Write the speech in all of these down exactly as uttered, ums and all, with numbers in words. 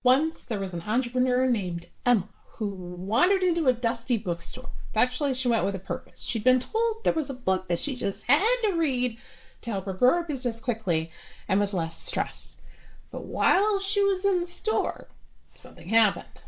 Once there was an entrepreneur named Emma who wandered into a dusty bookstore. Actually, she went with a purpose. She'd been told there was a book that she just had to read to help her grow her business quickly and with less stress. But while she was in the store, something happened.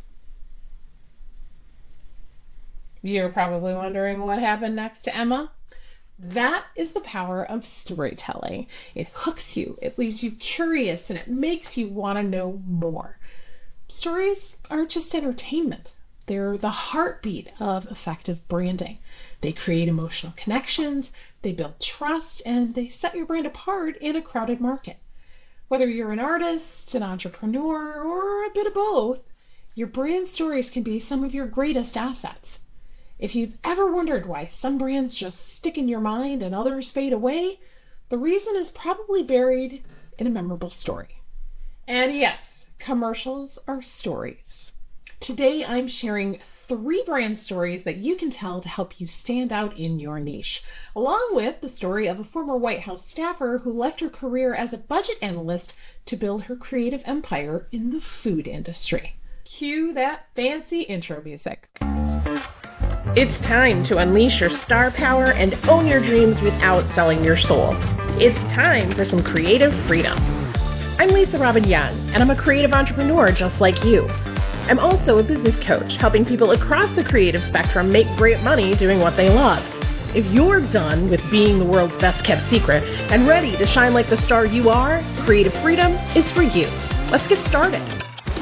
You're probably wondering what happened next to Emma. That is the power of storytelling. It hooks you, it leaves you curious, and it makes you want to know more. Stories aren't just entertainment. They're the heartbeat of effective branding. They create emotional connections, they build trust, and they set your brand apart in a crowded market. Whether you're an artist, an entrepreneur, or a bit of both, your brand stories can be some of your greatest assets. If you've ever wondered why some brands just stick in your mind and others fade away, the reason is probably buried in a memorable story. And yes, commercials are stories. Today I'm sharing three brand stories that you can tell to help you stand out in your niche, along with the story of a former White House staffer who left her career as a budget analyst to build her creative empire in the food industry. Cue that fancy intro music. It's time to unleash your star power and own your dreams without selling your soul. It's time for some creative freedom. I'm Lisa Robin Young, and I'm a creative entrepreneur just like you. I'm also a business coach, helping people across the creative spectrum make great money doing what they love. If you're done with being the world's best kept secret and ready to shine like the star you are, creative freedom is for you. Let's get started.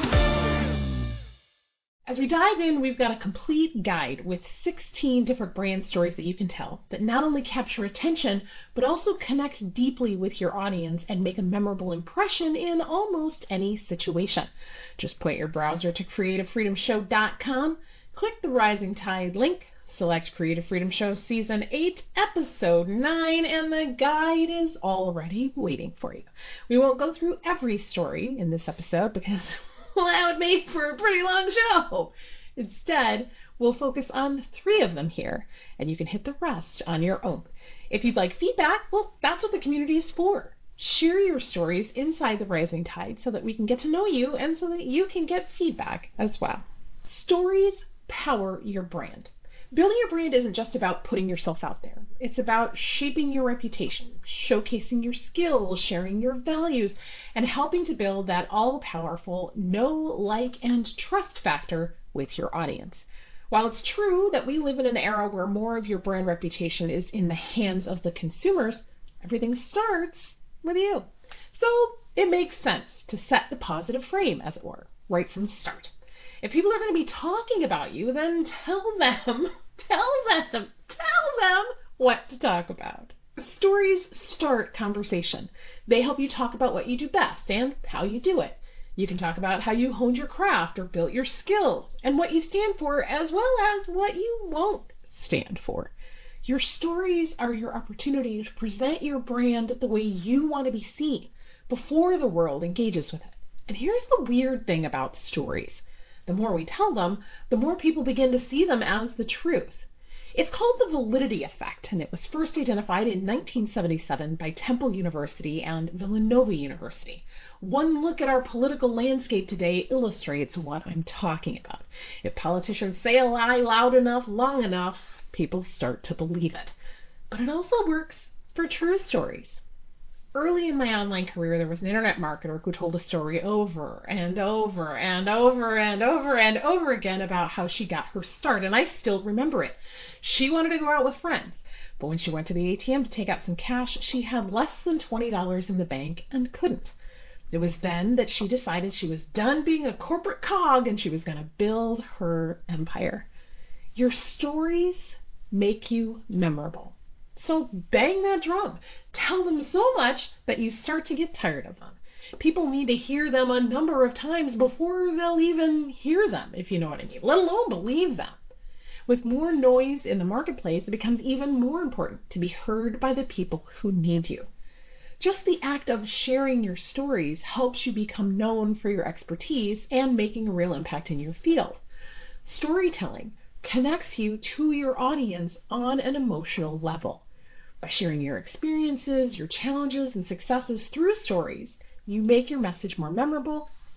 As we dive in, we've got a complete guide with sixteen different brand stories that you can tell that not only capture attention, but also connect deeply with your audience and make a memorable impression in almost any situation. Just point your browser to creative freedom show dot com, click the Rising Tide link, select Creative Freedom Show Season eight, Episode nine, and the guide is already waiting for you. We won't go through every story in this episode because well, that would make for a pretty long show. Instead, we'll focus on three of them here, and you can hit the rest on your own. If you'd like feedback, well, that's what the community is for. Share your stories inside the Rising Tide so that we can get to know you and so that you can get feedback as well. Stories power your brand. Building your brand isn't just about putting yourself out there. It's about shaping your reputation, showcasing your skills, sharing your values, and helping to build that all-powerful know, like, and trust factor with your audience. While it's true that we live in an era where more of your brand reputation is in the hands of the consumers, everything starts with you. So it makes sense to set the positive frame, as it were, right from the start. If people are going to be talking about you, then tell them, tell them, tell them what to talk about. Stories start conversation. They help you talk about what you do best and how you do it. You can talk about how you honed your craft or built your skills and what you stand for, as well as what you won't stand for. Your stories are your opportunity to present your brand the way you want to be seen before the world engages with it. And here's the weird thing about stories. The more we tell them, the more people begin to see them as the truth. It's called the validity effect, and it was first identified in nineteen seventy-seven by Temple University and Villanova University. One look at our political landscape today illustrates what I'm talking about. If politicians say a lie loud enough, long enough, people start to believe it. But it also works for true stories. Early in my online career, there was an internet marketer who told a story over and over and over and over and over again about how she got her start, and I still remember it. She wanted to go out with friends, but when she went to the A T M to take out some cash, she had less than twenty dollars in the bank and couldn't. It was then that she decided she was done being a corporate cog and she was going to build her empire. Your stories make you memorable. So bang that drum. Tell them so much that you start to get tired of them. People need to hear them a number of times before they'll even hear them, if you know what I mean, let alone believe them. With more noise in the marketplace, it becomes even more important to be heard by the people who need you. Just the act of sharing your stories helps you become known for your expertise and making a real impact in your field. Storytelling connects you to your audience on an emotional level. By sharing your experiences, your challenges, and successes through stories, you make your message more memorable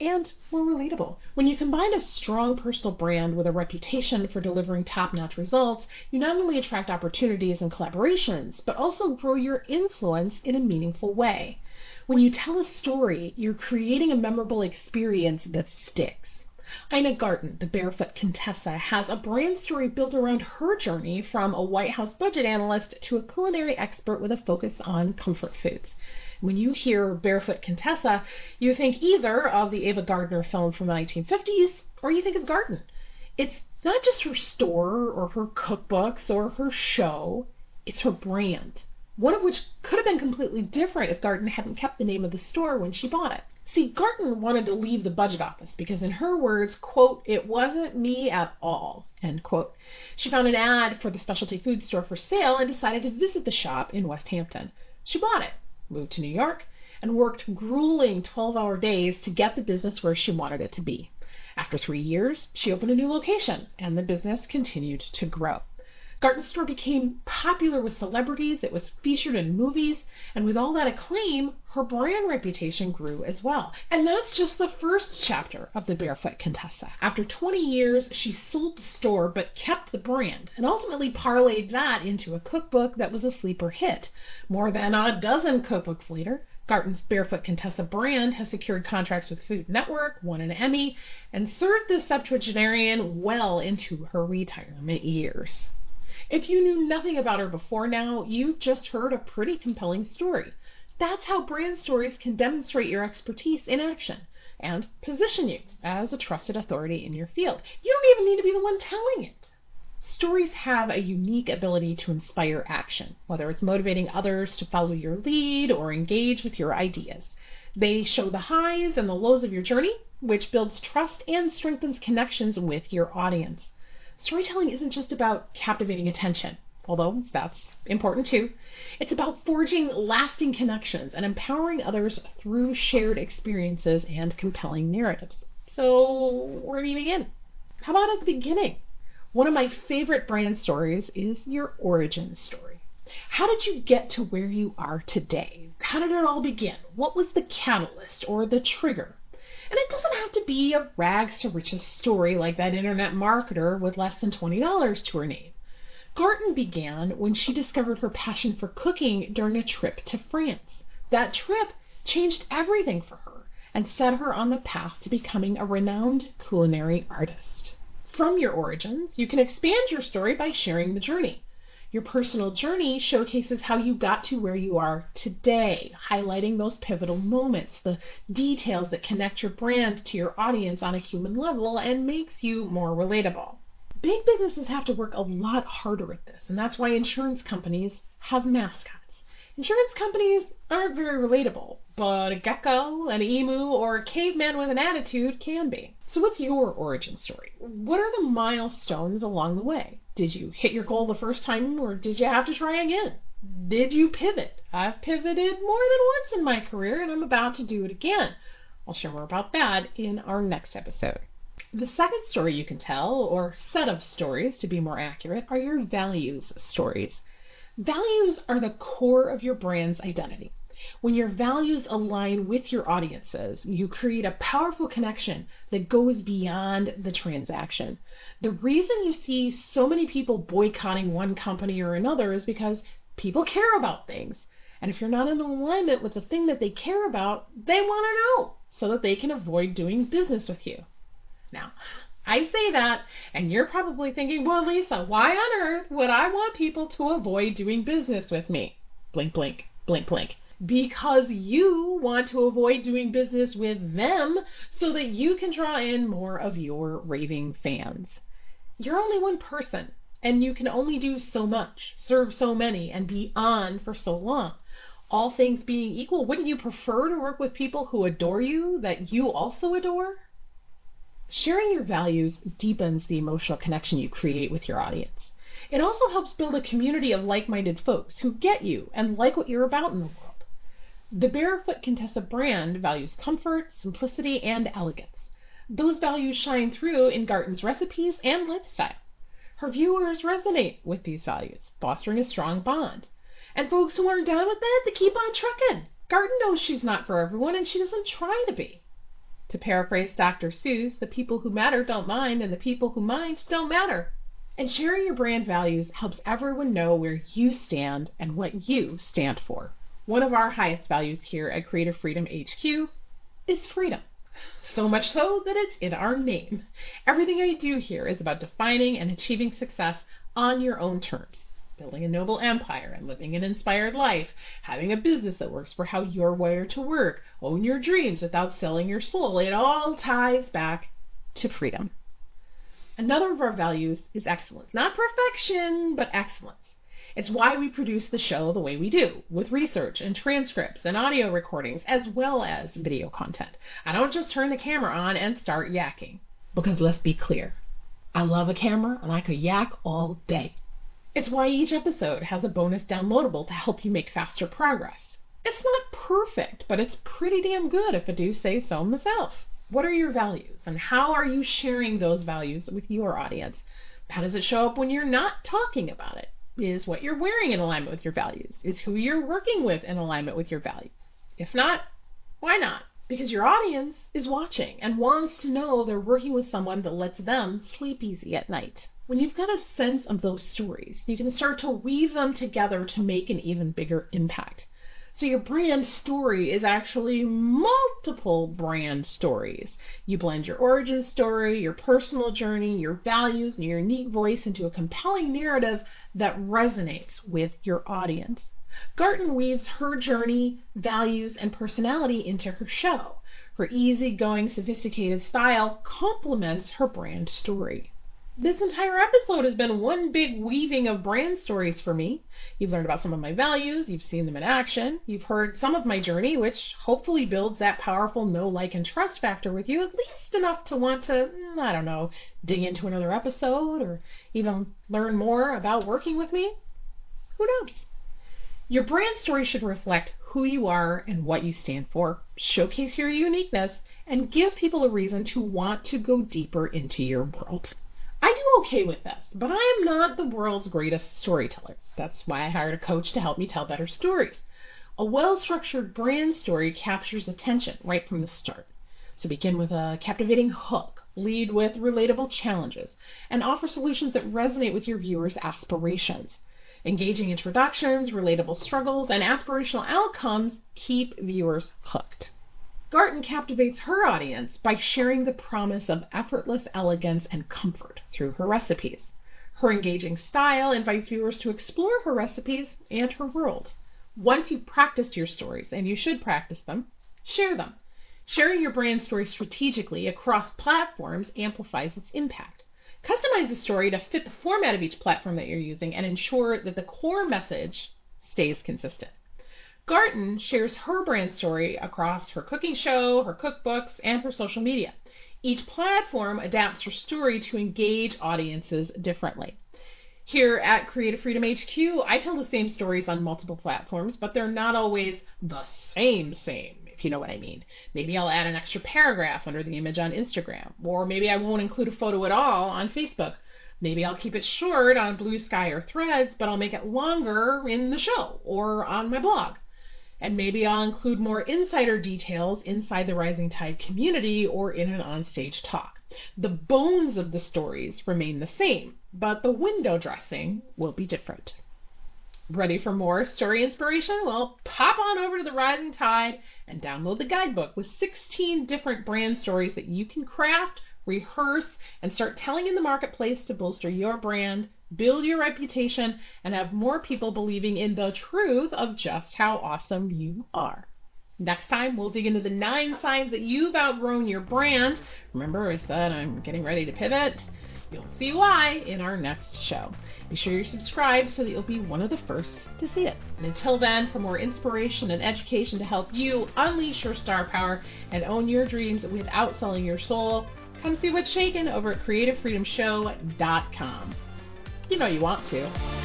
and more relatable. When you combine a strong personal brand with a reputation for delivering top-notch results, you not only attract opportunities and collaborations, but also grow your influence in a meaningful way. When you tell a story, you're creating a memorable experience that sticks. Ina Garten, the Barefoot Contessa, has a brand story built around her journey from a White House budget analyst to a culinary expert with a focus on comfort foods. When you hear Barefoot Contessa, you think either of the Ava Gardner film from the nineteen fifties, or you think of Garten. It's not just her store or her cookbooks or her show, it's her brand, one of which could have been completely different if Garten hadn't kept the name of the store when she bought it. See, Garten wanted to leave the budget office because, in her words, quote, "it wasn't me at all," end quote. She found an ad for the specialty food store for sale and decided to visit the shop in West Hampton. She bought it, moved to New York, and worked grueling twelve-hour days to get the business where she wanted it to be. After three years, she opened a new location, and the business continued to grow. Garten's store became popular with celebrities, it was featured in movies, and with all that acclaim, her brand reputation grew as well. And that's just the first chapter of the Barefoot Contessa. After twenty years, she sold the store but kept the brand, and ultimately parlayed that into a cookbook that was a sleeper hit. More than a dozen cookbooks later, Garten's Barefoot Contessa brand has secured contracts with Food Network, won an Emmy, and served the septuagenarian well into her retirement years. If you knew nothing about her before now, you've just heard a pretty compelling story. That's how brand stories can demonstrate your expertise in action and position you as a trusted authority in your field. You don't even need to be the one telling it. Stories have a unique ability to inspire action, whether it's motivating others to follow your lead or engage with your ideas. They show the highs and the lows of your journey, which builds trust and strengthens connections with your audience. Storytelling isn't just about captivating attention, although that's important too. It's about forging lasting connections and empowering others through shared experiences and compelling narratives. So, where do you begin? How about at the beginning? One of my favorite brand stories is your origin story. How did you get to where you are today? How did it all begin? What was the catalyst or the trigger? And it doesn't have to be a rags to riches story like that internet marketer with less than twenty dollars to her name. Garten began when she discovered her passion for cooking during a trip to France. That trip changed everything for her and set her on the path to becoming a renowned culinary artist. From your origins, you can expand your story by sharing the journey. Your personal journey showcases how you got to where you are today, highlighting those pivotal moments, the details that connect your brand to your audience on a human level and makes you more relatable. Big businesses have to work a lot harder at this, and that's why insurance companies have mascots. Insurance companies aren't very relatable, but a gecko, an emu, or a caveman with an attitude can be. So what's your origin story? What are the milestones along the way? Did you hit your goal the first time, or did you have to try again? Did you pivot? I've pivoted more than once in my career, and I'm about to do it again. I'll share more about that in our next episode. The second story you can tell, or set of stories to be more accurate, are your values stories. Values are the core of your brand's identity. When your values align with your audiences, you create a powerful connection that goes beyond the transaction. The reason you see so many people boycotting one company or another is because people care about things. And if you're not in alignment with the thing that they care about, they want to know so that they can avoid doing business with you. Now, I say that, and you're probably thinking, well, Lisa, why on earth would I want people to avoid doing business with me? Blink, blink, blink, blink. Because you want to avoid doing business with them so that you can draw in more of your raving fans. You're only one person, and you can only do so much, serve so many, and be on for so long. All things being equal, wouldn't you prefer to work with people who adore you, that you also adore? Sharing your values deepens the emotional connection you create with your audience. It also helps build a community of like-minded folks who get you and like what you're about in the world. The Barefoot Contessa brand values comfort, simplicity, and elegance. Those values shine through in Garten's recipes and lifestyle. Her viewers resonate with these values, fostering a strong bond. And folks who aren't down with it, they keep on trucking. Garten knows she's not for everyone, and she doesn't try to be. To paraphrase Doctor Seuss, the people who matter don't mind, and the people who mind don't matter. And sharing your brand values helps everyone know where you stand and what you stand for. One of our highest values here at Creative Freedom H Q is freedom. So much so that it's in our name. Everything I do here is about defining and achieving success on your own terms. Building a noble empire and living an inspired life, having a business that works for how you're wired to work, own your dreams without selling your soul. It all ties back to freedom. Another of our values is excellence. Not perfection, but excellence. It's why we produce the show the way we do, with research and transcripts and audio recordings, as well as video content. I don't just turn the camera on and start yakking. Because let's be clear, I love a camera and I could yak all day. It's why each episode has a bonus downloadable to help you make faster progress. It's not perfect, but it's pretty damn good if I do say so myself. What are your values, and how are you sharing those values with your audience? How does it show up when you're not talking about it? Is what you're wearing in alignment with your values? Is who you're working with in alignment with your values? If not, why not? Because your audience is watching and wants to know they're working with someone that lets them sleep easy at night. When you've got a sense of those stories, you can start to weave them together to make an even bigger impact. So your brand story is actually multiple brand stories. You blend your origin story, your personal journey, your values, and your unique voice into a compelling narrative that resonates with your audience. Garton weaves her journey, values, and personality into her show. Her easygoing, sophisticated style complements her brand story. This entire episode has been one big weaving of brand stories for me. You've learned about some of my values, you've seen them in action, you've heard some of my journey, which hopefully builds that powerful know, like, and trust factor with you, at least enough to want to, I don't know, dig into another episode or even learn more about working with me. Who knows? Your brand story should reflect who you are and what you stand for, showcase your uniqueness, and give people a reason to want to go deeper into your world. I do okay with this, but I am not the world's greatest storyteller. That's why I hired a coach to help me tell better stories. A well-structured brand story captures attention right from the start. So begin with a captivating hook, lead with relatable challenges, and offer solutions that resonate with your viewers' aspirations. Engaging introductions, relatable struggles, and aspirational outcomes keep viewers hooked. Garton captivates her audience by sharing the promise of effortless elegance and comfort through her recipes. Her engaging style invites viewers to explore her recipes and her world. Once you've practiced your stories, and you should practice them, share them. Sharing your brand story strategically across platforms amplifies its impact. Customize the story to fit the format of each platform that you're using and ensure that the core message stays consistent. Garton shares her brand story across her cooking show, her cookbooks, and her social media. Each platform adapts her story to engage audiences differently. Here at Creative Freedom H Q, I tell the same stories on multiple platforms, but they're not always the same same, if you know what I mean. Maybe I'll add an extra paragraph under the image on Instagram, or maybe I won't include a photo at all on Facebook. Maybe I'll keep it short on Blue Sky or Threads, but I'll make it longer in the show or on my blog. And maybe I'll include more insider details inside the Rising Tide community or in an onstage talk. The bones of the stories remain the same, but the window dressing will be different. Ready for more story inspiration? Well, pop on over to the Rising Tide and download the guidebook with sixteen different brand stories that you can craft, rehearse, and start telling in the marketplace to bolster your brand, build your reputation, and have more people believing in the truth of just how awesome you are. Next time, we'll dig into the nine signs that you've outgrown your brand. Remember, I said I'm getting ready to pivot. You'll see why in our next show. Be sure you're subscribed so that you'll be one of the first to see it. And until then, for more inspiration and education to help you unleash your star power and own your dreams without selling your soul, come see what's shaking over at creative freedom show dot com. You know you want to.